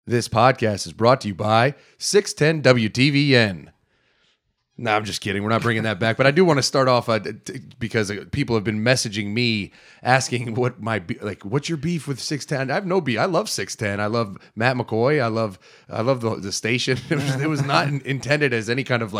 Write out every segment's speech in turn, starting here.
This podcast is brought to you by 610 WTVN. No, I'm just kidding. We're not bringing that back. But I do want to start off because people have been messaging me asking what's your beef with 610? I have no beef. I love 610. I love Matt McCoy. I love the station. It was not intended as any kind of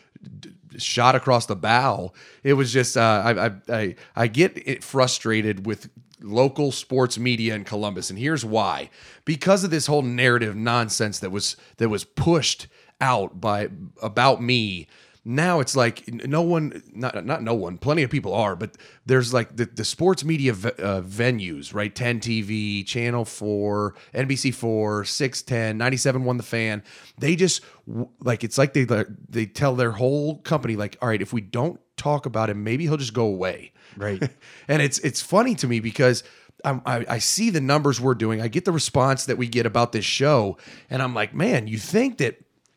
shot across the bow. It was just I get frustrated with local sports media in Columbus, and here's why: because of this whole narrative nonsense that was pushed out about me. Now it's like no one, not no one, plenty of people are, but there's like the sports media venues, right? 10 TV, Channel 4, NBC4, 610, 97.1 The Fan. They just it's like they tell their whole company, like, all right, if we don't talk about him, maybe he'll just go away. Right. And it's funny to me because I see the numbers we're doing. I get the response that we get about this show, and I'm like, man, you think that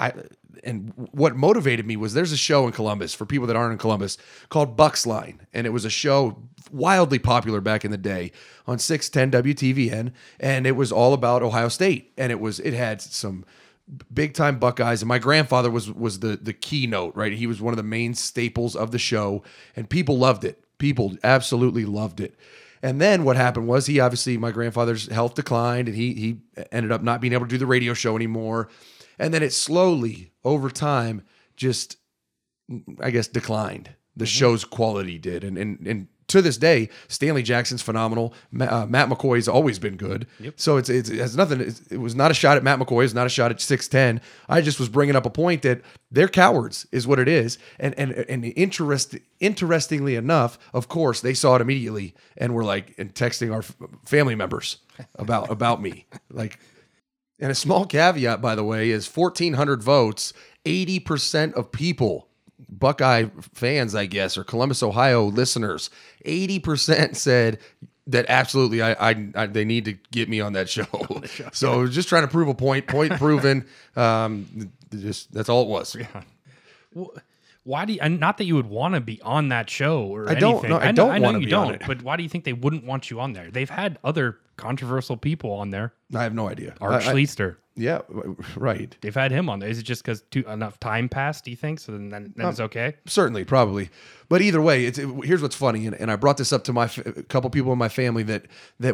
and what motivated me was there's a show in Columbus, for people that aren't in Columbus, called Bucks Line. And it was a show wildly popular back in the day on 610 WTVN. And it was all about Ohio State. And it had some big time Buckeyes. And my grandfather was the keynote, right? He was one of the main staples of the show. And people loved it. People absolutely loved it. And then what happened was my grandfather's health declined, and he ended up not being able to do the radio show anymore. And then it slowly, over time, just, I guess, declined. The show's quality did. And to this day, Stanley Jackson's phenomenal. Matt McCoy's always been good. Yep. So it has nothing. It was not a shot at Matt McCoy. It's not a shot at 610. I just was bringing up a point that they're cowards, is what it is. And interestingly enough, of course, they saw it immediately and were texting our family members about me. And a small caveat, by the way, is 1,400 votes, 80% of people, Buckeye fans, I guess, or Columbus, Ohio listeners, 80% said that absolutely they need to get me on that show. So just trying to prove a point proven. That's all it was. Yeah. Well, why do you, not that you would want to be on that show or I don't, anything. No, I don't want to be on it. But why do you think they wouldn't want you on there? They've had other controversial people on there. I have no idea. Art Schleister. Yeah, right. They've had him on there. Is it just because enough time passed, do you think? So then it's okay? Certainly, probably. But either way, here's what's funny, and I brought this up to a couple people in my family that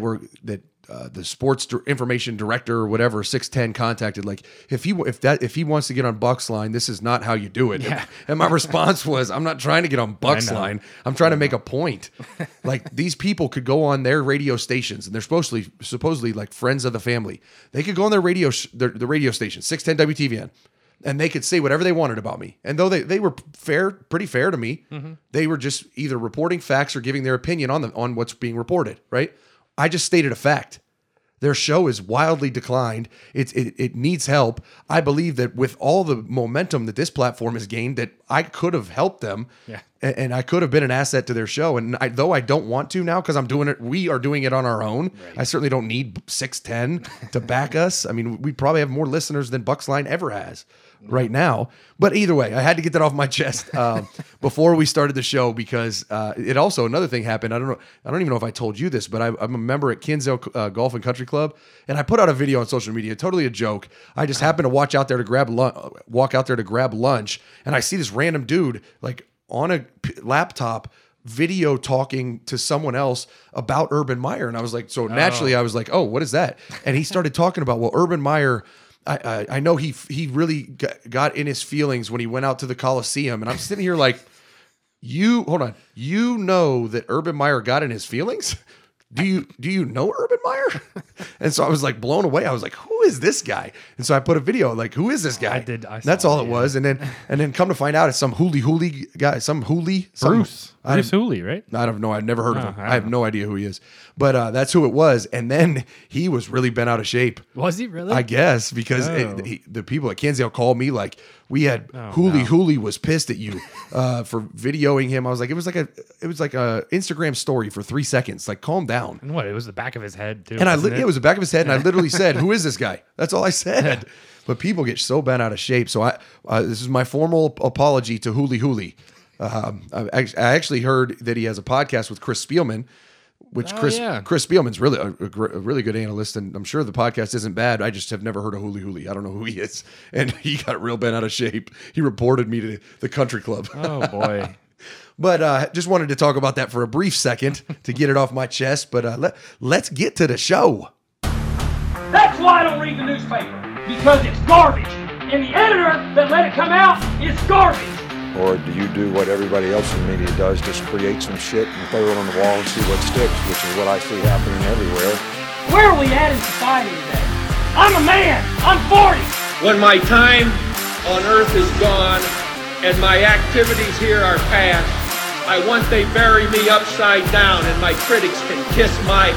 the sports information director or whatever 610 contacted, if he wants to get on Bucks Line, this is not how you do it. Yeah. And my response was, I'm not trying to get on Bucks Line. I'm trying to make a point. These people could go on their radio stations, and they're supposedly like friends of the family. They could go on their the radio station, 610 WTVN. And they could say whatever they wanted about me. And though they were pretty fair to me, they were just either reporting facts or giving their opinion on what's being reported, right? I just stated a fact. Their show is wildly declined. It needs help. I believe that with all the momentum that this platform has gained, that I could have helped them, and I could have been an asset to their show. And though I don't want to now because I'm doing it, we are doing it on our own. Right. I certainly don't need 610 to back us. I mean, we probably have more listeners than Bucks Line ever has right now. But either way, I had to get that off my chest before we started the show, because it also, another thing happened. I don't even know if I told you this, but I'm a member at Kinsale Golf and Country Club, and I put out a video on social media, totally a joke. I just happened to walk out there to grab lunch, and I see this random dude on a laptop video talking to someone else about Urban Meyer. And I was like, so naturally I was like, oh, what is that? And he started talking about, well, Urban Meyer, I know he really got in his feelings when he went out to the Coliseum. And I'm sitting here like, hold on. You know that Urban Meyer got in his feelings? Do you know Urban Meyer? And so I was blown away. I was like, who is this guy? And so I put a video who is this guy? That's all it was. And then come to find out it's some Hooley guy, Bruce Hooley, right? I don't know. I've never heard of him. I have no idea who he is. But that's who it was. And then he was really bent out of shape. Was he really? I guess, because the people at Kinsale called me we had Hooley was pissed at you for videoing him. I was like, it was like a Instagram story for 3 seconds. Calm down. And what? It was the back of his head too. And it was the back of his head, and I literally said, "Who is this guy?" That's all I said. But people get so bent out of shape. So this is my formal apology to Hooley. I actually heard that he has a podcast with Chris Spielman which Oh, Chris yeah. Spielman's really a really good analyst, and I'm sure the podcast isn't bad. I just have never heard of Hooli Hooli. I don't know who he is, and he got real bent out of shape. He reported me to the country club. Oh boy. But just wanted to talk about that for a brief second to get it off my chest. But let's get to the show. That's why I don't read the newspaper, because it's garbage. And the editor that let it come out is garbage. Or do you do what everybody else in the media does, just create some shit and throw it on the wall and see what sticks, which is what I see happening everywhere. Where are we at in society today? I'm a man. I'm 40. When my time on earth is gone and my activities here are past, I want they bury me upside down and my critics can kiss my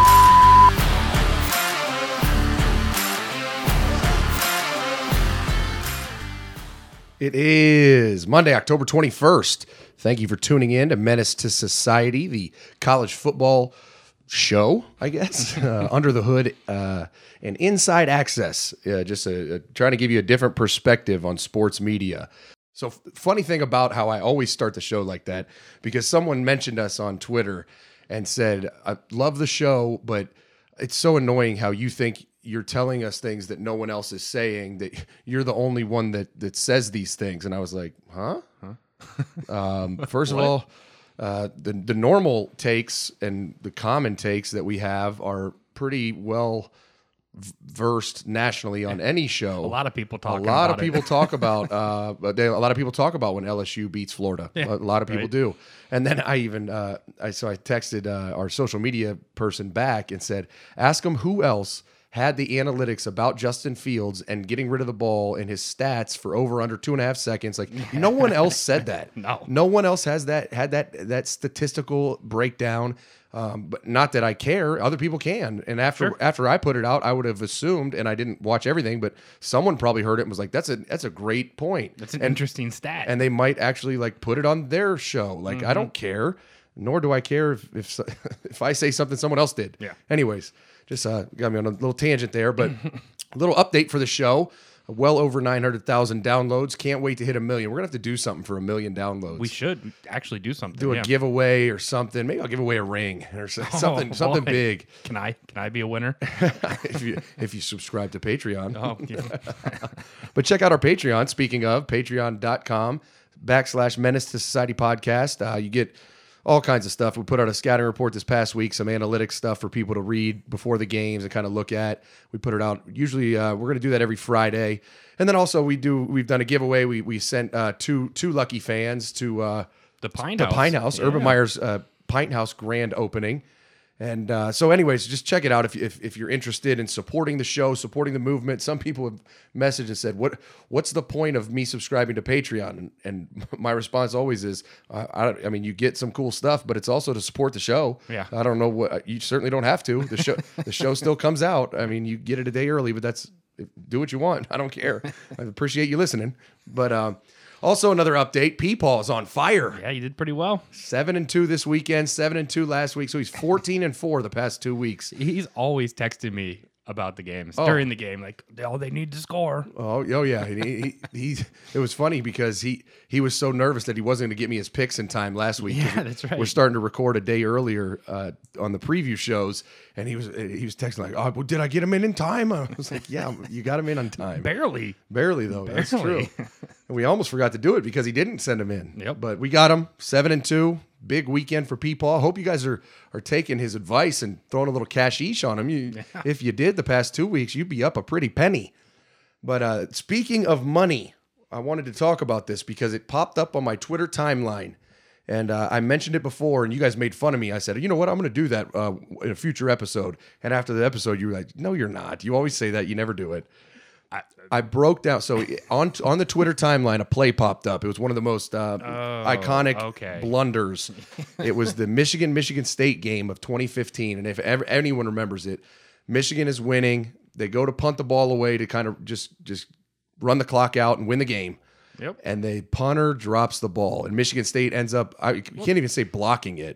It is Monday, October 21st. Thank you for tuning in to Menace to Society, the college football show, I guess, under the hood and inside access. Just trying to give you a different perspective on sports media. So funny thing about how I always start the show like that, because someone mentioned us on Twitter and said, I love the show, but it's so annoying how you think you're telling us things that no one else is saying, that you're the only one that says these things. And I was like, huh? First of all, the normal takes and the common takes that we have are pretty well versed nationally on any show. A lot of people talk. A lot of people talk about when LSU beats Florida. Yeah, A lot of people right. do. And then I even I texted our social media person back and said, ask him who else had the analytics about Justin Fields and getting rid of the ball and his stats for over under 2.5 seconds. Like, no one else said that. No one else had that statistical breakdown. But not that I care. Other people can. And after I put it out, I would have assumed, and I didn't watch everything, but someone probably heard it and was like, "That's a great point. That's an interesting stat." And they might actually like put it on their show. Like, I don't care, nor do I care if if I say something someone else did. Yeah. Anyways, just got me on a little tangent there, but a little update for the show. Well over 900,000 downloads. Can't wait to hit 1 million. We're gonna have to do something for 1 million downloads. We should actually do something. Do a giveaway or something. Maybe I'll give away a ring or something boy. big. Can I be a winner? if you subscribe to Patreon. Oh, yeah. But check out our Patreon. Speaking of, patreon.com/Menace to Society podcast. You get all kinds of stuff. We put out a scouting report this past week, some analytics stuff for people to read before the games and kind of look at. We put it out. Usually we're going to do that every Friday. And then also we've done a giveaway. We sent two lucky fans to The Pine the House. Pine House, Yeah. Urban Meyer's Pine House grand opening. And so anyways, just check it out if you're interested in supporting the show, supporting the movement. Some people have messaged and said, what's the point of me subscribing to Patreon? And my response always is, I mean, you get some cool stuff, but it's also to support the show. Yeah. I don't know what, you certainly don't have to. The show still comes out. I mean, you get it a day early, but do what you want. I don't care. I appreciate you listening. But also another update, Peepaw is on fire. Yeah, you did pretty well. 7-2 this weekend, 7-2 last week. So he's 14-4 the past 2 weeks. He's always texting me about the games during the game, like, they need to score. Oh yeah. He it was funny because he was so nervous that he wasn't going to get me his picks in time last week. Yeah, that's right. We're starting to record a day earlier on the preview shows, and he was texting like, "Oh, well, did I get him in time?" I was like, "Yeah, you got him in on time." Barely. Barely though. That's true. Barely. And we almost forgot to do it because he didn't send him in. Yep. But we got him 7-2. Big weekend for Peepaw. Hope you guys are taking his advice and throwing a little cashish on him. If you did the past 2 weeks, you'd be up a pretty penny. But speaking of money, I wanted to talk about this because it popped up on my Twitter timeline. And I mentioned it before, and you guys made fun of me. I said, you know what? I'm going to do that in a future episode. And after the episode, you were like, no, you're not. You always say that. You never do it. I broke down. So on the Twitter timeline, a play popped up. It was one of the most iconic blunders. It was the Michigan State game of 2015. And if anyone remembers it, Michigan is winning. They go to punt the ball away to kind of just run the clock out and win the game. Yep. And the punter drops the ball. And Michigan State ends up, I can't even say blocking it.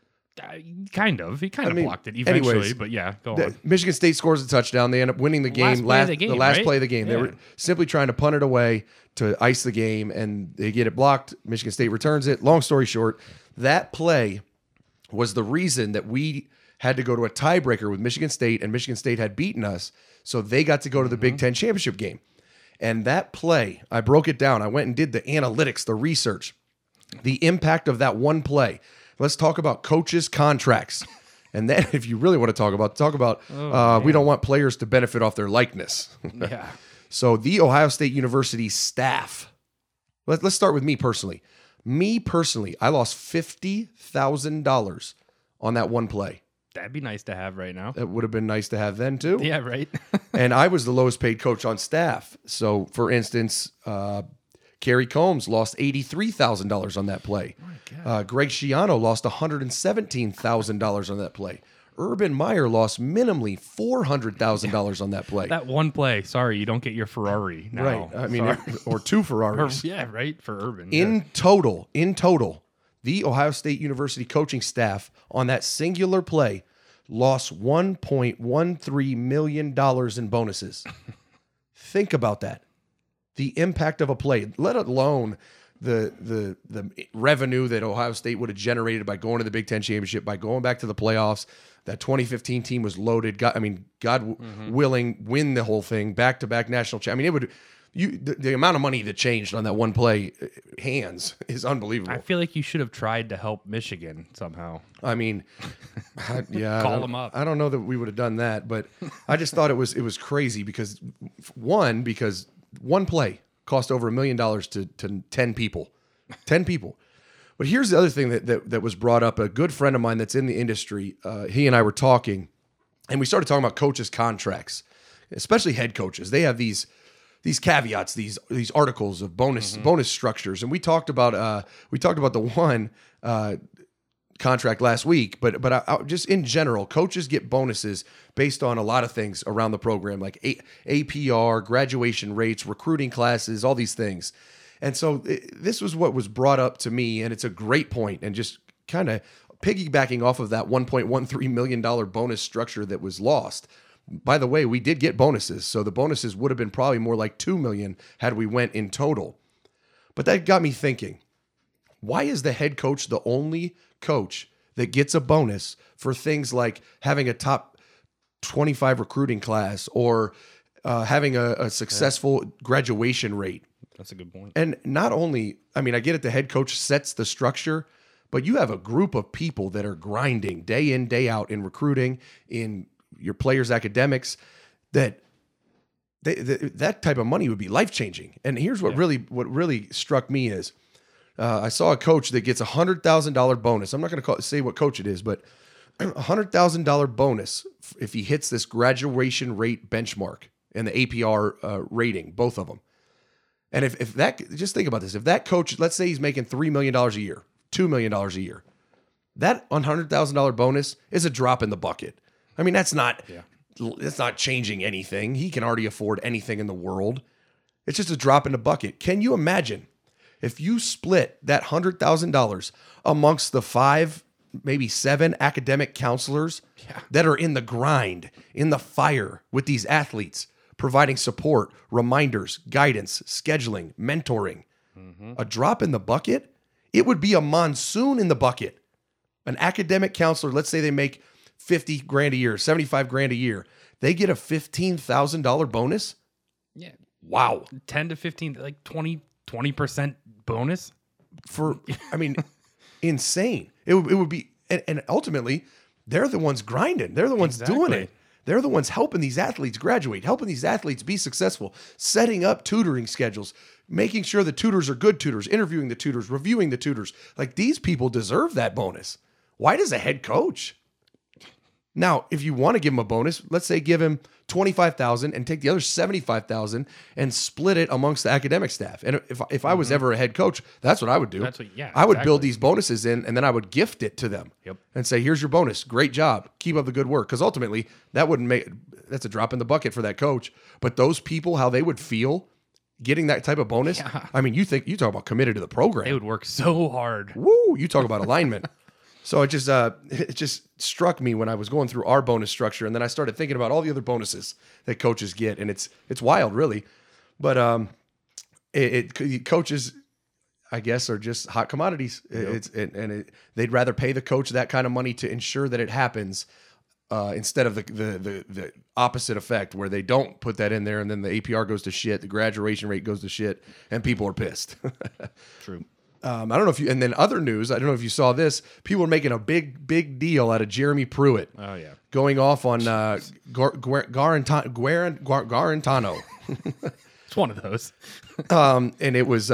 Kind of. He kind of blocked it eventually, anyways, but yeah, go on. Michigan State scores a touchdown. They end up winning the game. Last Last play of the game. Yeah. They were simply trying to punt it away to ice the game, and they get it blocked. Michigan State returns it. Long story short, that play was the reason that we had to go to a tiebreaker with Michigan State, and Michigan State had beaten us, so they got to go to the Big Ten championship game. And that play, I broke it down. I went and did the analytics, the research, the impact of that one play. Let's talk about coaches' contracts. And then if you really want to talk about we don't want players to benefit off their likeness. Yeah. So the Ohio State University staff, let's start with me personally. Me personally, I lost $50,000 on that one play. That'd be nice to have right now. That would have been nice to have then too. Yeah, right. And I was the lowest paid coach on staff. So for instance, Kerry Combs lost $83,000 on that play. Greg Schiano lost $117,000 on that play. Urban Meyer lost minimally $400,000 on that play. That one play. Sorry, you don't get your Ferrari now. Right. I mean, or two Ferraris. Yeah, right. For Urban. In total, the Ohio State University coaching staff on that singular play lost $1.13 million in bonuses. Think about that. The impact of a play, let alone the revenue that Ohio State would have generated by going to the Big Ten championship, by going back to the playoffs. That 2015 team was loaded. God willing, win the whole thing, back-to-back national champion. The amount of money that changed on that one play, hands, is unbelievable. I feel like you should have tried to help Michigan somehow. I mean, Call them up. I don't know that we would have done that, but I just thought it was crazy because one play cost over $1 million to 10 people. 10 people. But here's the other thing that was brought up. A good friend of mine that's in the industry, he and I were talking, and we started talking about coaches' contracts, especially head coaches. They have these caveats, these articles of bonus structures, and we talked about the one contract last week. But I just in general, coaches get bonuses based on a lot of things around the program, like APR, graduation rates, recruiting classes, all these things. And so this was what was brought up to me, and it's a great point, and just kind of piggybacking off of that $1.13 million bonus structure that was lost. By the way, we did get bonuses, so the bonuses would have been probably more like $2 million had we went in total. But that got me thinking, why is the head coach the only coach that gets a bonus for things like having a top 25 recruiting class or having a successful graduation rate? That's a good point. And not only, I mean, I get it, the head coach sets the structure, but you have a group of people that are grinding day in, day out in recruiting, in your players' academics, that that type of money would be life-changing. And here's what really struck me is I saw a coach that gets $100,000 bonus. I'm not going to say what coach it is, but $100,000 bonus if he hits this graduation rate benchmark and the APR rating, both of them. And if that, just think about this. If that coach, let's say he's making $3 million a year, $2 million a year, that $100,000 bonus is a drop in the bucket. I mean, that's not changing anything. He can already afford anything in the world. It's just a drop in the bucket. Can you imagine if you split that $100,000 amongst the 5, maybe 7 academic counselors that are in the grind, in the fire with these athletes, providing support, reminders, guidance, scheduling, mentoring. A drop in the bucket? It would be a monsoon in the bucket. An academic counselor, let's say they make $50,000 a year, $75,000 a year. They get a $15,000 bonus? Yeah. Wow. 10 to 15, like 20% bonus? Insane. It would be, and ultimately, they're the ones grinding. They're the ones doing it. They're the ones helping these athletes graduate, helping these athletes be successful, setting up tutoring schedules, making sure the tutors are good tutors, interviewing the tutors, reviewing the tutors. Like, these people deserve that bonus. Why does a head coach? Now, if you want to give him a bonus, let's say give him $25,000 and take the other $75,000 and split it amongst the academic staff. And if I was ever a head coach, that's what I would do. I would build these bonuses in, and then I would gift it to them and say, here's your bonus. Great job. Keep up the good work. Because ultimately, that's a drop in the bucket for that coach. But those people, how they would feel getting that type of bonus. Yeah. I mean, you talk about committed to the program. They would work so hard. Woo! You talk about alignment. So it just struck me when I was going through our bonus structure, and then I started thinking about all the other bonuses that coaches get, and it's wild, really. But coaches, I guess, are just hot commodities. They'd rather pay the coach that kind of money to ensure that it happens instead of the opposite effect where they don't put that in there and then the APR goes to shit, the graduation rate goes to shit, and people are pissed. True. I don't know if you, and then other news, I don't know if you saw this, people are making a big deal out of Jeremy Pruitt. Oh, yeah. Going off on Garantano. It's one of those. And it was,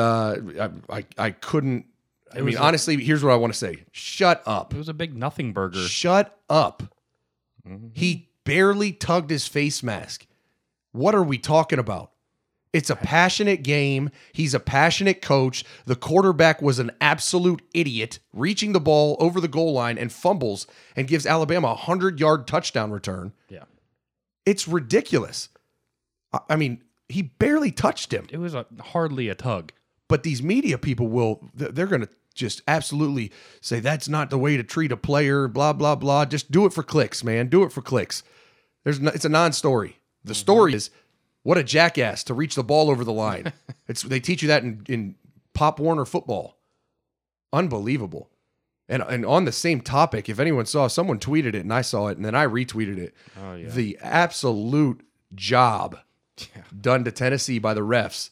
I couldn't, honestly, here's what I want to say. Shut up. It was a big nothing burger. Shut up. Mm-hmm. He barely tugged his face mask. What are we talking about? It's a passionate game. He's a passionate coach. The quarterback was an absolute idiot, reaching the ball over the goal line and fumbles and gives Alabama a 100-yard touchdown return. Yeah. It's ridiculous. I mean, he barely touched him. It was hardly a tug. But these media people they're going to just absolutely say that's not the way to treat a player, blah, blah, blah. Just do it for clicks, man. Do it for clicks. It's a non-story. The story is, what a jackass to reach the ball over the line. They teach you that in Pop Warner football. Unbelievable. And on the same topic, if anyone saw, someone tweeted it and I saw it and then I retweeted it. Oh, yeah. The absolute job done to Tennessee by the refs.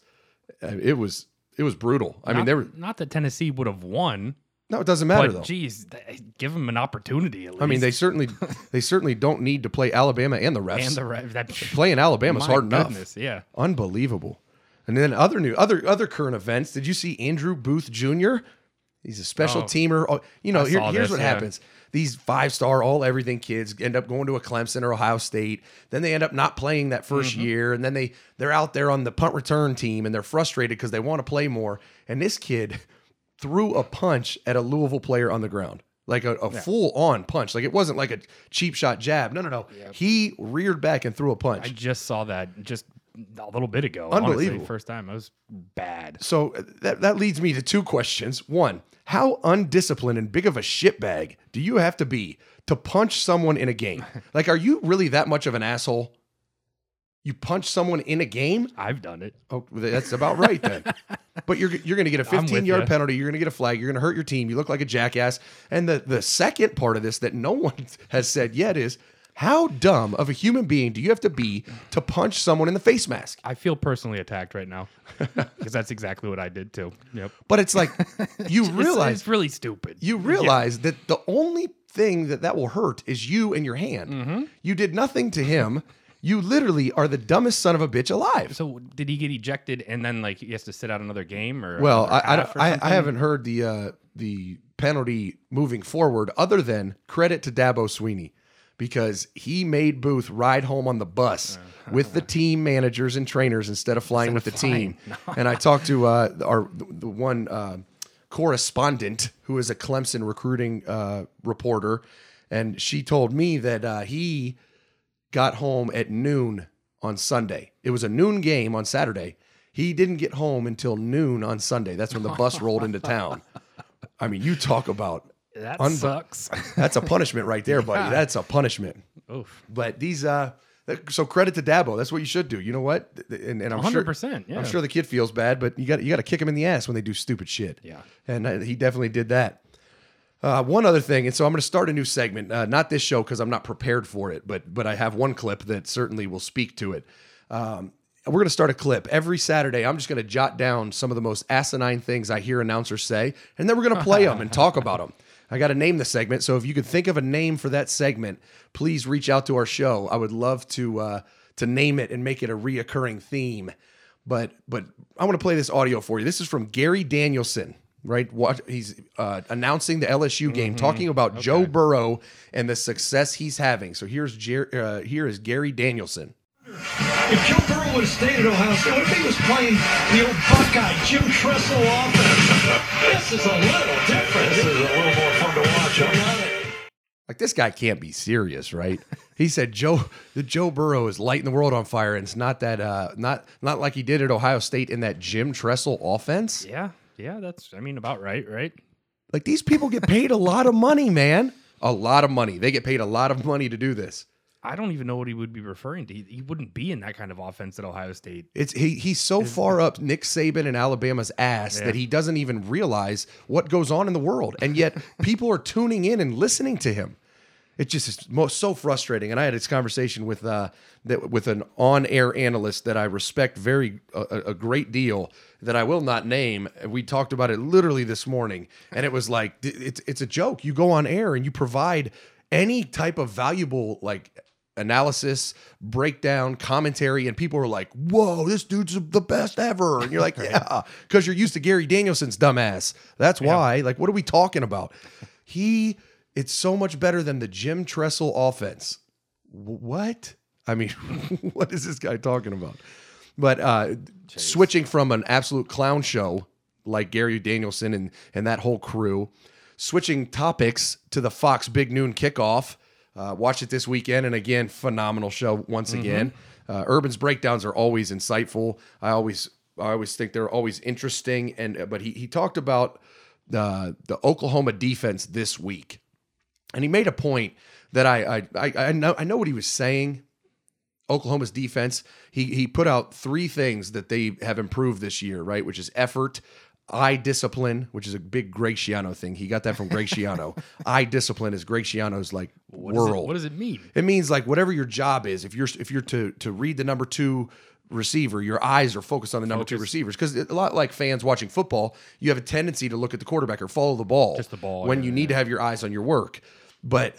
It was brutal. I mean, they were not that Tennessee would have won. No, it doesn't matter but, though. Geez, give them an opportunity at least. I mean, they certainly don't need to play Alabama and the refs. And the refs. Playing Alabama's hard enough. Yeah. Unbelievable. And then other current events. Did you see Andrew Booth Jr.? He's a special teamer. Oh, here's what happens. These 5-star all everything kids end up going to a Clemson or Ohio State. Then they end up not playing that first year, and then they're out there on the punt return team and they're frustrated because they want to play more. And this kid threw a punch at a Louisville player on the ground, like a full-on punch. Like it wasn't like a cheap shot jab. No. Yep. He reared back and threw a punch. I just saw that just a little bit ago. Unbelievable. Honestly, first time. It was bad. So that leads me to two questions. One, how undisciplined and big of a shitbag do you have to be to punch someone in a game? Like, are you really that much of an asshole? You punch someone in a game? I've done it. Oh, that's about right then. But you're going to get a 15-yard penalty. You're going to get a flag. You're going to hurt your team. You look like a jackass. And the second part of this that no one has said yet is, how dumb of a human being do you have to be to punch someone in the face mask? I feel personally attacked right now because that's exactly what I did too. Yep. But it's like, you realize it's really stupid. You realize that the only thing that will hurt is you and your hand. Mm-hmm. You did nothing to him. You literally are the dumbest son of a bitch alive. So did he get ejected and then like he has to sit out another game or? Well, I haven't heard the penalty moving forward other than credit to Dabo Swinney, because he made Booth ride home on the bus with the team managers and trainers instead of flying with the team. No. And I talked to the one correspondent who is a Clemson recruiting reporter, and she told me that he got home at noon on Sunday. It was a noon game on Saturday. He didn't get home until noon on Sunday. That's when the bus rolled into town. I mean, you talk about that sucks. That's a punishment right there, buddy. That's a punishment. Oof. But these, so credit to Dabo. That's what you should do. You know what? And I'm 100%. Yeah. I'm sure the kid feels bad, but you got to kick him in the ass when they do stupid shit. Yeah. And he definitely did that. One other thing, and so I'm going to start a new segment. Not this show because I'm not prepared for it, but I have one clip that certainly will speak to it. We're going to start a clip every Saturday. I'm just going to jot down some of the most asinine things I hear announcers say, and then we're going to play them and talk about them. I got to name the segment, so if you could think of a name for that segment, please reach out to our show. I would love to name it and make it a reoccurring theme. But I want to play this audio for you. This is from Gary Danielson, right? He's announcing the LSU game, talking about Joe Burrow and the success he's having. So here is Gary Danielson. If Joe Burrow would have stayed at Ohio State, what if he was playing the old Buckeye Jim Tressel offense? This is a little different. This is a little more fun to watch. Like, this guy can't be serious, right? He said Joe Burrow is lighting the world on fire, and it's not that not like he did at Ohio State in that Jim Tressel offense. Yeah, that's about right. Like, these people get paid a lot of money, man. A lot of money. They get paid a lot of money to do this. I don't even know what he would be referring to. He wouldn't be in that kind of offense at Ohio State. He's so far up Nick Saban and Alabama's ass that he doesn't even realize what goes on in the world. And yet people are tuning in and listening to him. It just is so frustrating. And I had this conversation with an on-air analyst that I respect a great deal, that I will not name. We talked about it literally this morning, and it was like it's a joke. You go on air and you provide any type of valuable analysis, breakdown, commentary, and people are like, "Whoa, this dude's the best ever," and you're like, "Yeah," because you're used to Gary Danielson's dumbass. That's why. Like, what are we talking about? It's so much better than the Jim Tressel offense. What? I mean, what is this guy talking about? But switching from an absolute clown show like Gary Danielson and that whole crew, switching topics to the Fox Big Noon Kickoff. Watch it this weekend, and again, phenomenal show once again. Urban's breakdowns are always insightful. I always think they're always interesting. But he talked about the Oklahoma defense this week. And he made a point that I know what he was saying. Oklahoma's defense, he put out 3 things that they have improved this year, right? Which is effort, eye discipline, which is a big Greg Schiano thing. He got that from Greg Schiano. Eye discipline is Greg Schiano's world. What does it mean? It means whatever your job is, if you're to read the number 2 receiver, your eyes are focused on the number 2 receivers, because a lot like fans watching football, you have a tendency to look at the quarterback or follow the ball. Just the ball. When you need to have your eyes on your work. But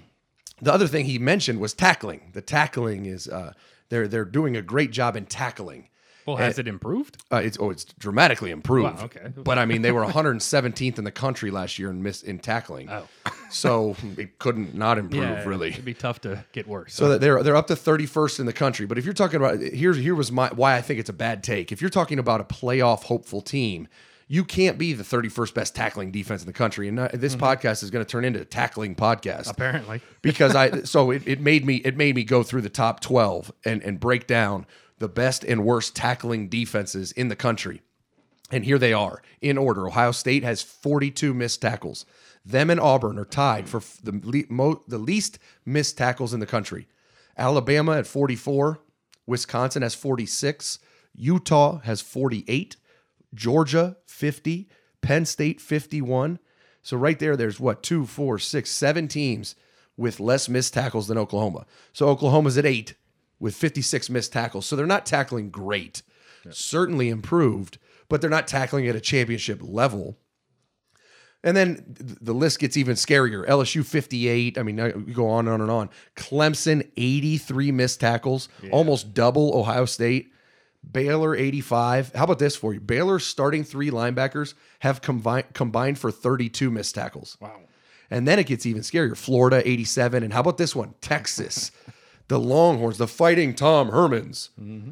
the other thing he mentioned was tackling. The tackling is they're doing a great job in tackling. Well, has it improved? It's dramatically improved. Wow, okay. But I mean, they were 117th in the country last year in tackling. Oh. So it couldn't not improve, really. It'd be tough to get worse. So they're up to 31st in the country. But if you're talking about here was why I think it's a bad take. If you're talking about a playoff hopeful team, you can't be the 31st best tackling defense in the country. And this podcast is going to turn into a tackling podcast. Apparently. Because it made me go through the top 12 and break down the best and worst tackling defenses in the country. And here they are in order. Ohio State has 42 missed tackles. Them and Auburn are tied for the least missed tackles in the country. Alabama at 44. Wisconsin has 46. Utah has 48. Georgia, 50. Penn State, 51. So right there's 2, 4, 6, 7 teams with less missed tackles than Oklahoma. So Oklahoma's at 8 with 56 missed tackles. So they're not tackling great. Yeah. Certainly improved, but they're not tackling at a championship level. And then the list gets even scarier. LSU, 58. I mean, you go on and on and on. Clemson, 83 missed tackles, almost double Ohio State. Baylor, 85. How about this for you? Baylor's starting 3 linebackers have combined for 32 missed tackles. Wow. And then it gets even scarier. Florida, 87. And how about this one? Texas, the Longhorns, the Fighting Tom Hermans,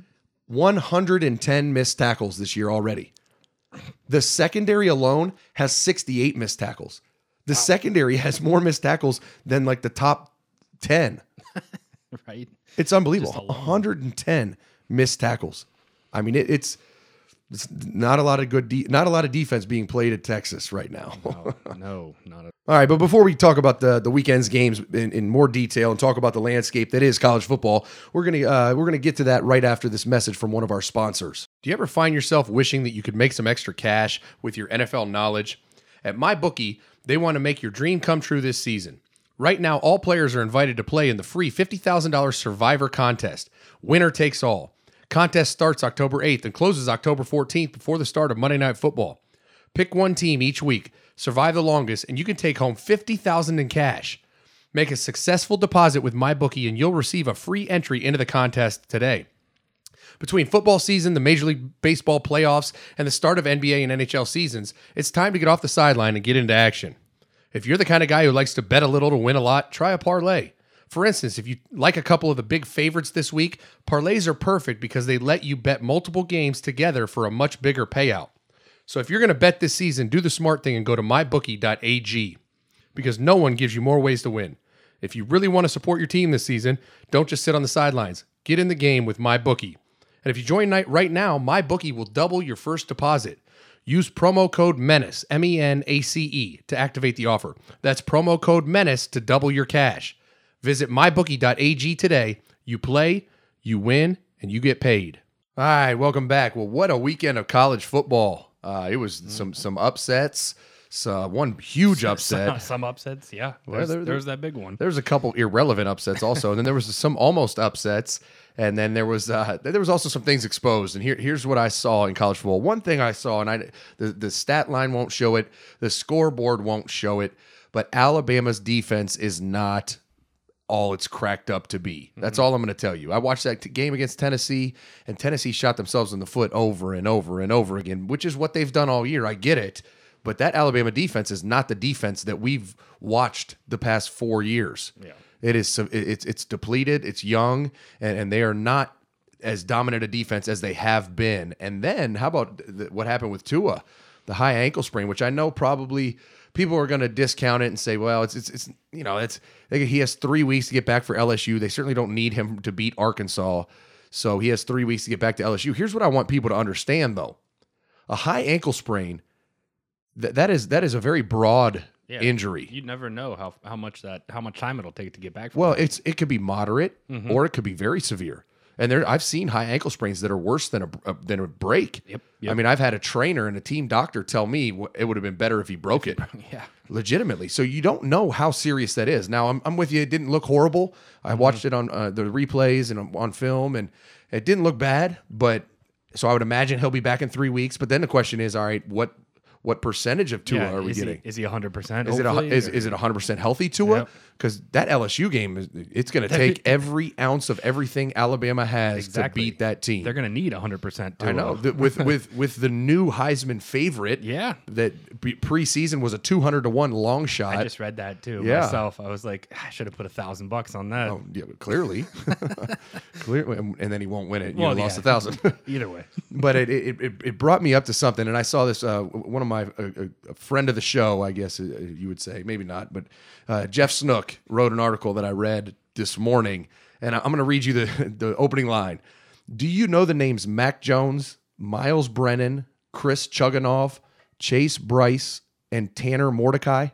110 missed tackles this year already. The secondary alone has 68 missed tackles. The secondary has more missed tackles than the top 10. Right. It's unbelievable. 110 missed tackles. I mean, it's not a lot of not a lot of defense being played at Texas right now. No, not at all. All right, but before we talk about the weekend's games in more detail and talk about the landscape that is college football, we're gonna get to that right after this message from one of our sponsors. Do you ever find yourself wishing that you could make some extra cash with your NFL knowledge? At MyBookie, they want to make your dream come true this season. Right now, all players are invited to play in the free $50,000 Survivor contest. Winner takes all. Contest starts October 8th and closes October 14th before the start of Monday Night Football. Pick one team each week, survive the longest, and you can take home $50,000 in cash. Make a successful deposit with MyBookie and you'll receive a free entry into the contest today. Between football season, the Major League Baseball playoffs, and the start of NBA and NHL seasons, it's time to get off the sideline and get into action. If you're the kind of guy who likes to bet a little to win a lot, try a parlay. For instance, if you like a couple of the big favorites this week, parlays are perfect because they let you bet multiple games together for a much bigger payout. So if you're going to bet this season, do the smart thing and go to mybookie.ag because no one gives you more ways to win. If you really want to support your team this season, don't just sit on the sidelines. Get in the game with MyBookie. And if you join right now, MyBookie will double your first deposit. Use promo code MENACE, MENACE, to activate the offer. That's promo code MENACE to double your cash. Visit mybookie.ag today. You play, you win, and you get paid. All right, welcome back. Well, what a weekend of college football. It was some upsets, one huge upset. Some upsets, yeah. Well, There's that big one. There's a couple irrelevant upsets also, and then there was some almost upsets, and then there was also some things exposed. And here's what I saw in college football. One thing I saw, and the stat line won't show it, the scoreboard won't show it, but Alabama's defense is not all it's cracked up to be. That's all I'm going to tell you. I watched that game against Tennessee, and Tennessee shot themselves in the foot over and over and over again, which is what they've done all year. I get it. But that Alabama defense is not the defense that we've watched the past 4 years. Yeah. It's depleted, it's young, and they are not as dominant a defense as they have been. And then how about what happened with Tua, the high ankle sprain, which I know probably people are going to discount it and say, well, he has 3 weeks to get back for LSU. They certainly don't need him to beat Arkansas, so he has 3 weeks to get back to LSU. Here's what I want people to understand, though: a high ankle sprain, that is a very broad injury. You'd never know how much time it'll take to get back from Well, that. it could be moderate or it could be very severe. And I've seen high ankle sprains that are worse than a break. Yep. I mean, I've had a trainer and a team doctor tell me it would have been better if he broke it. Yeah. Legitimately. So you don't know how serious that is. Now, I'm with you. It didn't look horrible. I watched it on the replays and on film, and it didn't look bad. But so I would imagine he'll be back in 3 weeks. But then the question is, all right, what percentage of Tua are we getting? Is he 100%? Is it 100% healthy Tua? Yep. Because that LSU game, it's going to take every ounce of everything Alabama has to beat that team. They're going to need 100% Tua. I know. With the new Heisman favorite, that preseason was a 200-1 long shot. I just read that too myself. I was like, I should have put $1,000 on that. Oh, yeah, clearly, and then he won't win it. You lost 1,000. Either way, but it brought me up to something, and I saw this. One of my a friend of the show, I guess you would say, maybe not, but Jeff Snook wrote an article that I read this morning, and I'm going to read you the opening line. Do you know the names Mac Jones, Miles Brennan, Chris Chugunov, Chase Bryce, and Tanner Mordecai?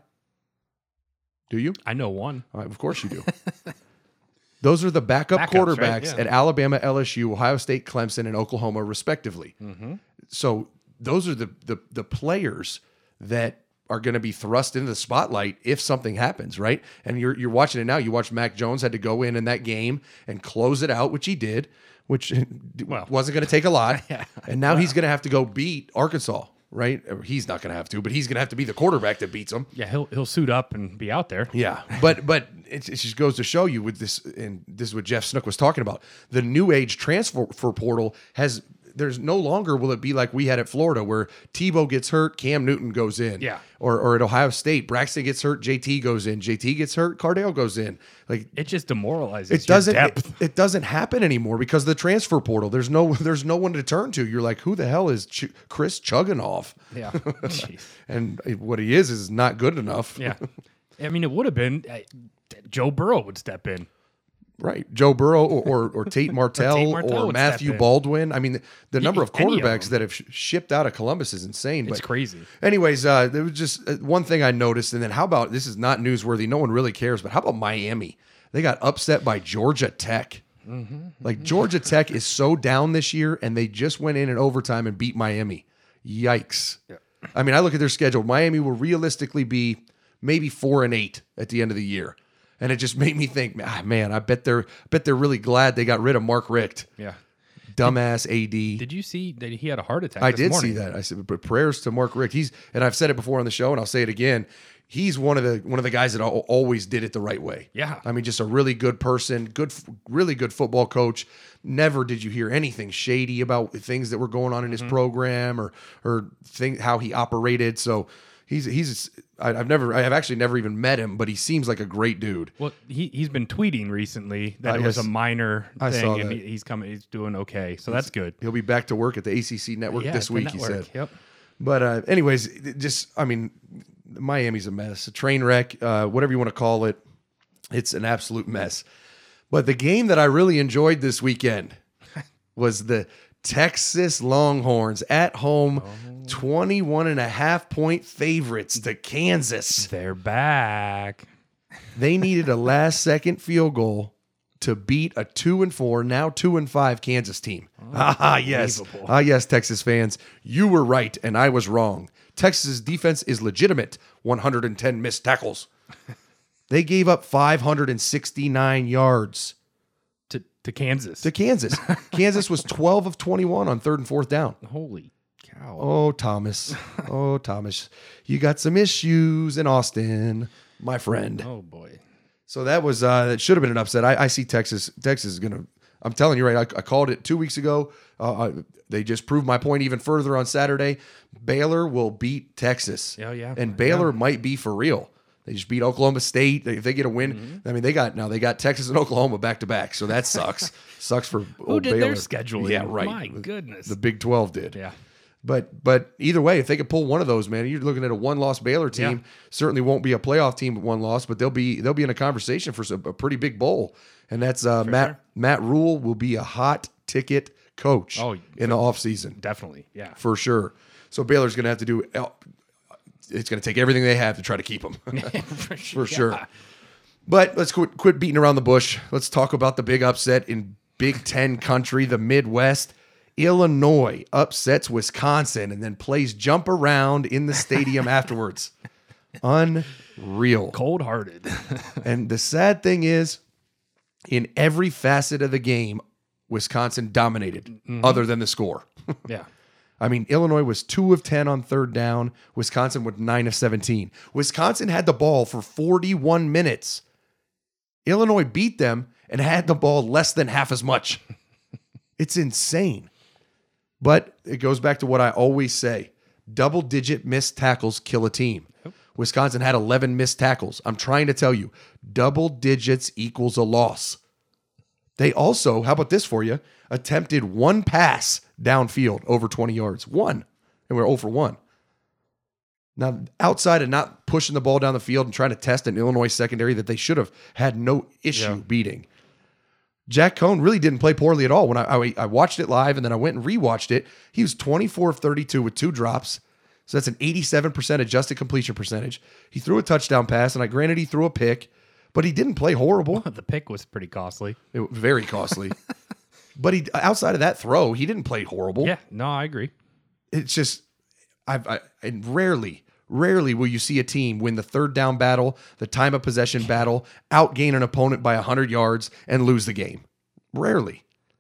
Do you? I know one. Of course you do. Those are the backup quarterbacks, right? Yeah. At Alabama, LSU, Ohio State, Clemson, and Oklahoma, respectively. Mm-hmm. So those are the players that are going to be thrust into the spotlight if something happens, right? And you're watching it now. You watch Mac Jones had to go in that game and close it out, which he did, which wasn't going to take a lot. And now he's going to have to go beat Arkansas, right? Or he's not going to have to, but he's going to have to be the quarterback that beats them. Yeah, he'll suit up and be out there. Yeah, but it just goes to show you with this, and this is what Jeff Snook was talking about. The new age transfer portal there's no longer will it be like we had at Florida where Tebow gets hurt, Cam Newton goes in. Yeah. Or at Ohio State, Braxton gets hurt, JT goes in. JT gets hurt, Cardale goes in. Like it just demoralizes it doesn't happen anymore because of the transfer portal. There's no one to turn to. You're like, who the hell is Chris Chugunov? Yeah. And what he is not good enough. Yeah. I mean, it would have been Joe Burrow would step in. Right. Joe Burrow or Tate Martell or Matthew Baldwin. I mean, the number of quarterbacks that have shipped out of Columbus is insane. It's crazy. Anyways, there was just one thing I noticed. And then how about, this is not newsworthy, no one really cares, but how about Miami? They got upset by Georgia Tech. Mm-hmm. Like Georgia Tech is so down this year, and they just went in overtime and beat Miami. Yikes. Yeah. I mean, I look at their schedule. Miami will realistically be maybe 4-8 at the end of the year. And it just made me think, man, I bet they're really glad they got rid of Mark Richt. Yeah. Dumbass AD. Did you see that he had a heart attack? I did see that. I said, but prayers to Mark Richt. And I've said it before on the show, and I'll say it again. He's one of the guys that always did it the right way. Yeah. I mean, just a really good person, really good football coach. Never did you hear anything shady about things that were going on in his program or how he operated. So I have actually never even met him, but he seems like a great dude. Well, he's been tweeting recently that it was a minor thing, saw and he's doing okay, so that's good. He'll be back to work at the ACC network this week. He said. Yep. But anyways, Miami's a mess, a train wreck, whatever you want to call it. It's an absolute mess. But the game that I really enjoyed this weekend was the Texas Longhorns at home, 21.5-point favorites to Kansas. They're back. They needed a last-second field goal to beat a 2-4, now 2-5 Kansas team. Yes, Texas fans, you were right and I was wrong. Texas's defense is legitimate. 110 missed tackles. They gave up 569 yards to Kansas. Kansas was 12 of 21 on 3rd and 4th down. Holy cow. Oh, Thomas. You got some issues in Austin, my friend. Oh, boy. So that was that should have been an upset. I see Texas is going to, I'm telling you, right, I called it 2 weeks ago. They just proved my point even further on Saturday. Baylor will beat Texas. Yeah. And Baylor might be for real. They just beat Oklahoma State. If they get a win, I mean, they got Texas and Oklahoma back to back. So that sucks. Sucks for who did Baylor. Their scheduling? Yeah, right. My goodness. The Big 12 did. Yeah. But either way, if they could pull one of those, man, you're looking at a 1-loss Baylor team. Yeah. Certainly won't be a playoff team with 1 loss, but they'll be in a conversation for a pretty big bowl. And that's Matt Rule will be a hot ticket coach in the offseason. Definitely, yeah. For sure. So Baylor's going to have to do it's going to take everything they have to try to keep them. For sure. But let's quit beating around the bush. Let's talk about the big upset in Big Ten country, the Midwest. Illinois upsets Wisconsin and then plays jump around in the stadium afterwards. Unreal. Cold-hearted. And the sad thing is, in every facet of the game, Wisconsin dominated, other than the score. Yeah. I mean, Illinois was 2 of 10 on 3rd down. Wisconsin was 9 of 17. Wisconsin had the ball for 41 minutes. Illinois beat them and had the ball less than half as much. It's insane. But it goes back to what I always say. Double-digit missed tackles kill a team. Yep. Wisconsin had 11 missed tackles. I'm trying to tell you, double digits equals a loss. They also, how about this for you, attempted 1 pass downfield over 20 yards. 1. And we're 0 for 1. Now, outside of not pushing the ball down the field and trying to test an Illinois secondary that they should have had no issue beating, Jack Cohn really didn't play poorly at all. When I watched it live and then I went and rewatched it, he was 24 of 32 with 2 drops. So that's an 87% adjusted completion percentage. He threw a touchdown pass, and granted he threw a pick, but he didn't play horrible. The pick was pretty costly. Very costly. But he, outside of that throw, he didn't play horrible. Yeah, no, I agree. It's just, and rarely will you see a team win the 3rd down battle, the time of possession battle, outgain an opponent by 100 yards, and lose the game. Rarely.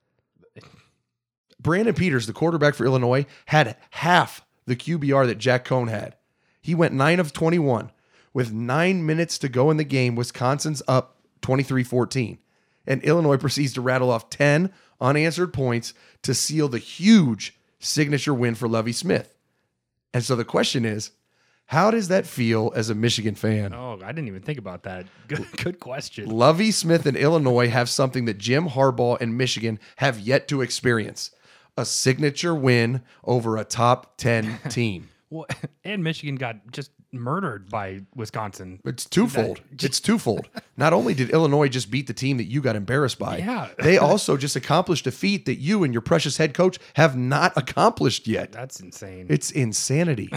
Brandon Peters, the quarterback for Illinois, had half the QBR that Jack Cohn had. He went 9 of 21. With 9 minutes to go in the game, Wisconsin's up 23-14. And Illinois proceeds to rattle off 10 unanswered points to seal the huge signature win for Lovie Smith. And so the question is, how does that feel as a Michigan fan? Oh, I didn't even think about that. Good question. Lovie Smith and Illinois have something that Jim Harbaugh and Michigan have yet to experience. A signature win over a top 10 team. Well, and Michigan got just murdered by Wisconsin. It's twofold. It's twofold. Not only did Illinois just beat the team that you got embarrassed by, they also just accomplished a feat that you and your precious head coach have not accomplished yet. That's insane. It's insanity.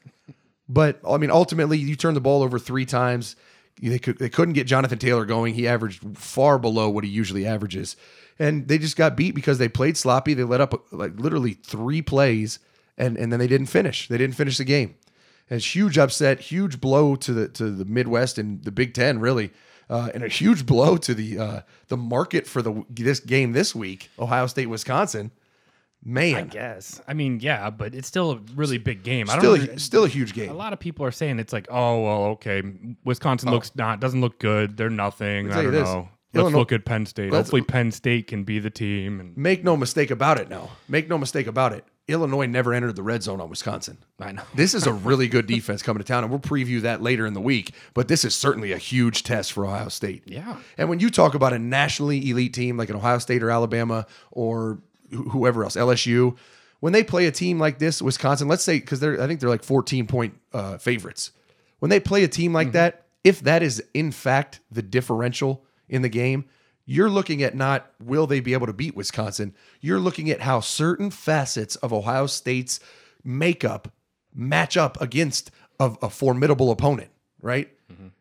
But, I mean, ultimately, you turn the ball over 3 times. They couldn't get Jonathan Taylor going. He averaged far below what he usually averages. And they just got beat because they played sloppy. They let up literally 3 plays, and then they didn't finish. They didn't finish the game. And it's huge upset, huge blow to the Midwest and the Big Ten, really, and a huge blow to the market for this game this week, Ohio State, Wisconsin. Man, I guess. I mean, yeah, but it's still a really big game. Still a huge game. A lot of people are saying it's like, oh well, okay, Wisconsin doesn't look good. They're nothing. I don't know. Let's look at Penn State. Hopefully, Penn State can be the team. And make no mistake about it. Now, make no mistake about it. Illinois never entered the red zone on Wisconsin. I know. This is a really good defense coming to town, and we'll preview that later in the week. But this is certainly a huge test for Ohio State. Yeah. And when you talk about a nationally elite team like an Ohio State or Alabama or whoever else, LSU, when they play a team like this, Wisconsin, let's say, because I think they're like 14-point favorites. When they play a team like that, if that is in fact the differential in the game, you're looking at not will they be able to beat Wisconsin. You're looking at how certain facets of Ohio State's makeup match up against a formidable opponent, right?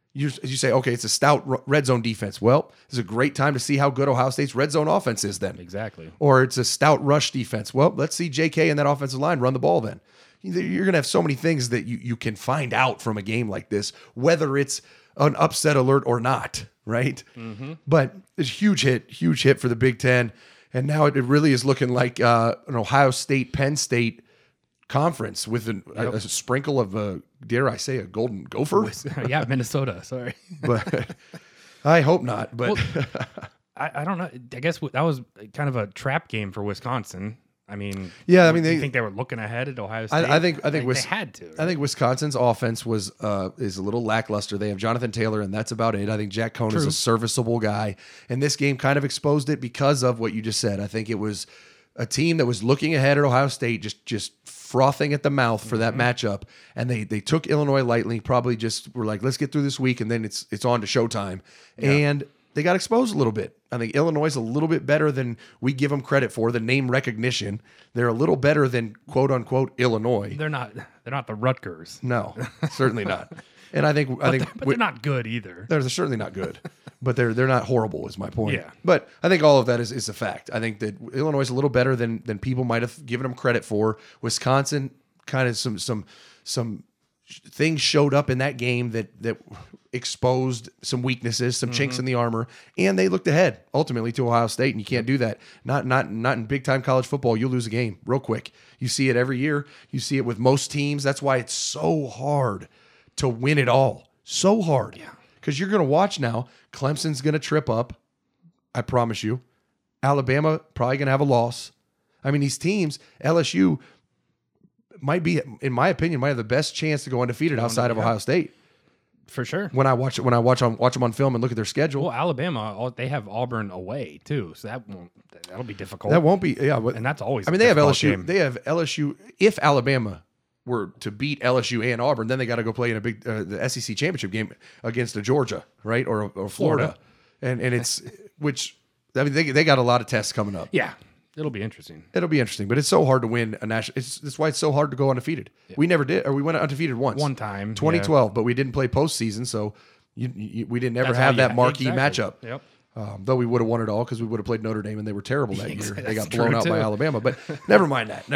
You say, okay, it's a stout red zone defense. Well, it's a great time to see how good Ohio State's red zone offense is then. Exactly. Or it's a stout rush defense. Well, let's see JK and that offensive line run the ball then. You're going to have so many things that you can find out from a game like this, whether it's an upset alert or not, right? Mm-hmm. But it's a huge hit for the Big Ten. And now it really is looking like an Ohio State, Penn State conference with a sprinkle of, dare I say, a golden gopher? Yeah, Minnesota, sorry. But I hope not. But well, I don't know. I guess that was kind of a trap game for Wisconsin. I mean, they think they were looking ahead at Ohio State. I think they had to. Right? I think Wisconsin's offense is a little lackluster. They have Jonathan Taylor, and that's about it. I think Jack Cohn is a serviceable guy, and this game kind of exposed it because of what you just said. I think it was a team that was looking ahead at Ohio State, just frothing at the mouth for that matchup, and they took Illinois lightly. Probably just were like, let's get through this week, and then it's on to showtime. Yeah. And they got exposed a little bit. I think Illinois is a little bit better than we give them credit for. The name recognition, they're a little better than quote unquote Illinois. They're not the Rutgers. No, certainly not. And I think they're not good either. They're certainly not good, but they're not horrible. Is my point. Yeah. But I think all of that is a fact. I think that Illinois is a little better than people might have given them credit for. Wisconsin, kind of some things showed up in that game that exposed some weaknesses, some chinks in the armor, and they looked ahead ultimately to Ohio State. And you can't do that. Not in big time college football. You'll lose a game real quick. You see it every year. You see it with most teams. That's why it's so hard to win it all. So hard. Yeah. Because you're going to watch now. Clemson's going to trip up. I promise you. Alabama probably going to have a loss. I mean, these teams, LSU might be, in my opinion, might have the best chance to go undefeated outside of Ohio State. For sure. When I watch them on film and look at their schedule. Well, Alabama, they have Auburn away too, so that'll be difficult. That won't be, yeah. And that's always. I mean, they have LSU. Game. They have LSU. If Alabama were to beat LSU and Auburn, then they got to go play in a big the SEC championship game against a Georgia, right, or Florida, and it's which I mean they got a lot of tests coming up. Yeah. It'll be interesting. It'll be interesting, but it's so hard to win a national. That's why it's so hard to go undefeated. Yeah. We never did, or we went undefeated once. One time, 2012, but we didn't play postseason, so we didn't ever have that marquee matchup. Yep. Though we would have won it all because we would have played Notre Dame, and they were terrible that year. They got blown out by Alabama, but never mind that.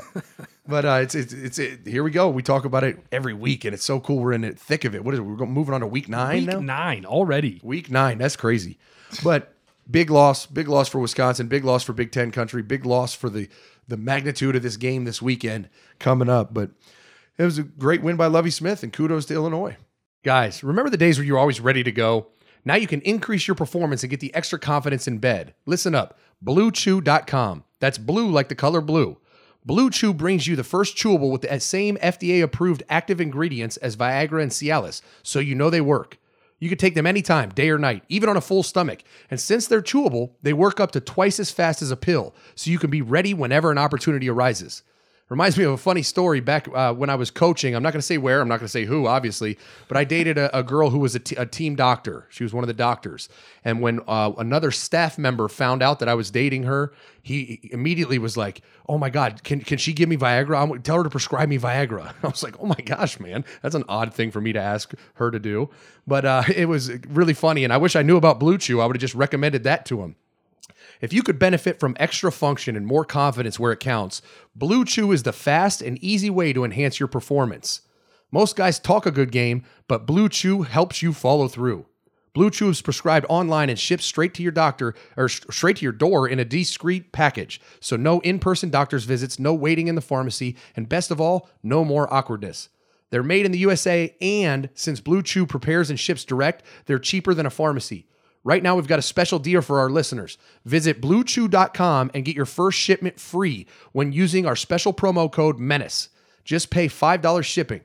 But it's here we go. We talk about it every week, and it's so cool. We're in the thick of it. What is it? We're moving on to week 9 now? Week 9 already. Week 9. That's crazy. But big loss for Wisconsin, big loss for Big Ten country, big loss for the magnitude of this game this weekend coming up. But it was a great win by Lovie Smith, and kudos to Illinois. Guys, remember the days where you're always ready to go? Now you can increase your performance and get the extra confidence in bed. Listen up, BlueChew.com. That's blue like the color blue. Blue Chew brings you the first chewable with the same FDA-approved active ingredients as Viagra and Cialis, so you know they work. You can take them anytime, day or night, even on a full stomach. And since they're chewable, they work up to twice as fast as a pill, so you can be ready whenever an opportunity arises. Reminds me of a funny story back when I was coaching. I'm not going to say where, I'm not going to say who, obviously, but I dated a girl who was a team doctor. She was one of the doctors. And when another staff member found out that I was dating her, he immediately was like, oh my God, can she give me Viagra? Tell her to prescribe me Viagra. I was like, oh my gosh, man, that's an odd thing for me to ask her to do. But it was really funny. And I wish I knew about Blue Chew. I would have just recommended that to him. If you could benefit from extra function and more confidence where it counts, Blue Chew is the fast and easy way to enhance your performance. Most guys talk a good game, but Blue Chew helps you follow through. Blue Chew is prescribed online and shipped straight to your doctor or straight to your door in a discreet package. So no in-person doctor's visits, no waiting in the pharmacy, and best of all, no more awkwardness. They're made in the USA, and since Blue Chew prepares and ships direct, they're cheaper than a pharmacy. Right now, we've got a special deal for our listeners. Visit BlueChew.com and get your first shipment free when using our special promo code MENACE. Just pay $5 shipping.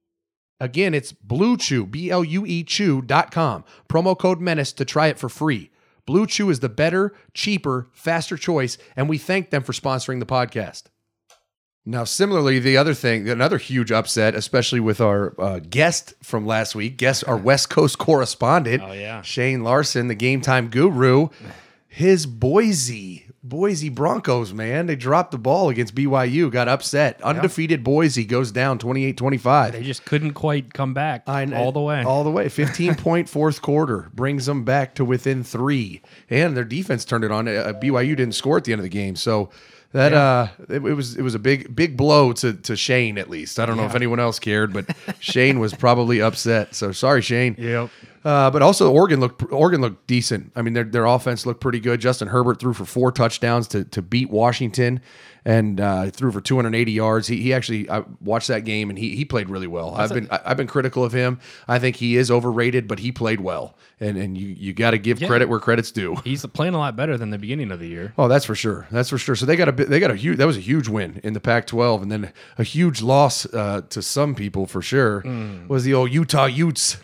Again, it's BlueChew, BLUE Chew.com. Promo code MENACE to try it for free. Blue Chew is the better, cheaper, faster choice, and we thank them for sponsoring the podcast. Now, similarly, another huge upset, especially with our guest from last week, our West Coast correspondent, Shane Larson, the Game Time Guru. His Boise Boise Broncos, man. They dropped the ball against BYU, got upset. Undefeated Boise goes down 28-25. They just couldn't quite come back all the way. All the way. 15-point fourth quarter brings them back to within 3. And their defense turned it on. BYU didn't score at the end of the game. So that it was a big blow to Shane, at least. I don't know if anyone else cared, but Shane was probably upset. So sorry, Shane. Yep. But also Oregon looked decent. I mean, their offense looked pretty good. Justin Herbert threw for 4 touchdowns to beat Washington, and threw for 280 yards. He actually, I watched that game, and he played really well. I've been critical of him. I think he is overrated, but he played well, and you got to give credit where credit's due. He's playing a lot better than the beginning of the year. Oh, that's for sure. That's for sure. So that was a huge win in the Pac-12, and then a huge loss to some people for sure was the old Utah Utes.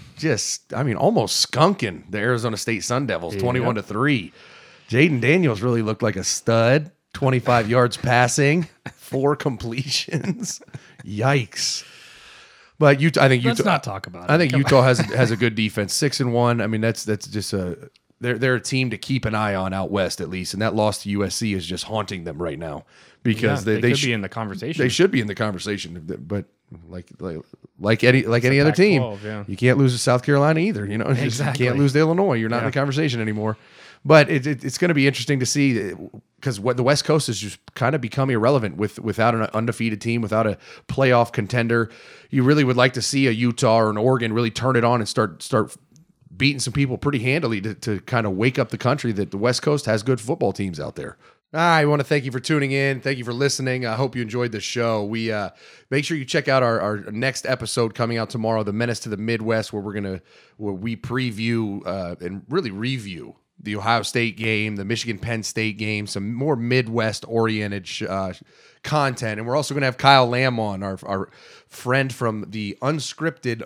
Almost skunking the Arizona State Sun Devils, 21-3. Jaden Daniels really looked like a stud. 25 yards passing, 4 completions. Yikes! But I think Let's not talk about it. I think Utah has a good defense, 6-1. I mean, that's just they're a team to keep an eye on out west, at least. And that loss to USC is just haunting them right now because they should be in the conversation. They should be in the conversation, but like any other team, you can't lose to South Carolina either. You know, exactly. You can't lose to Illinois. You're not in the conversation anymore. But it's going to be interesting to see because the West Coast has just kind of become irrelevant without an undefeated team, without a playoff contender. You really would like to see a Utah or an Oregon really turn it on and start beating some people pretty handily to kind of wake up the country that the West Coast has good football teams out there. I want to thank you for tuning in. Thank you for listening. I hope you enjoyed the show. We make sure you check out our next episode coming out tomorrow, The Menace to the Midwest, where we preview and really review the Ohio State game, the Michigan-Penn State game, some more Midwest-oriented content. And we're also going to have Kyle Lamb on, our friend from the Unscripted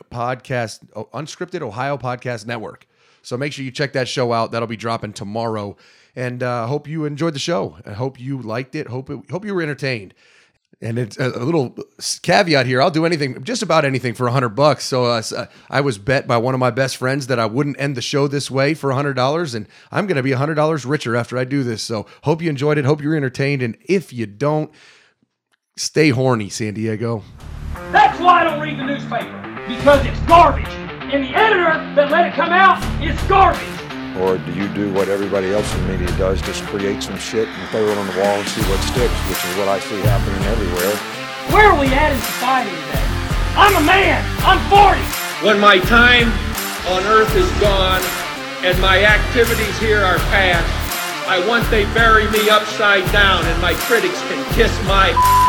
Ohio Podcast Network. So make sure you check that show out. That'll be dropping tomorrow. And I hope you enjoyed the show. I hope you liked it. Hope you were entertained. And it's a little caveat here. I'll do anything, just about anything for $100. So I was bet by one of my best friends that I wouldn't end the show this way for $100. And I'm going to be $100 richer after I do this. So hope you enjoyed it. Hope you were entertained. And if you don't, stay horny, San Diego. That's why I don't read the newspaper, because it's garbage. And the editor that let it come out is garbage. Or do you do what everybody else in the media does, just create some shit and throw it on the wall and see what sticks, which is what I see happening everywhere. Where are we at in society today? I'm a man. I'm 40. When my time on earth is gone and my activities here are past, I want they bury me upside down and my critics can kiss my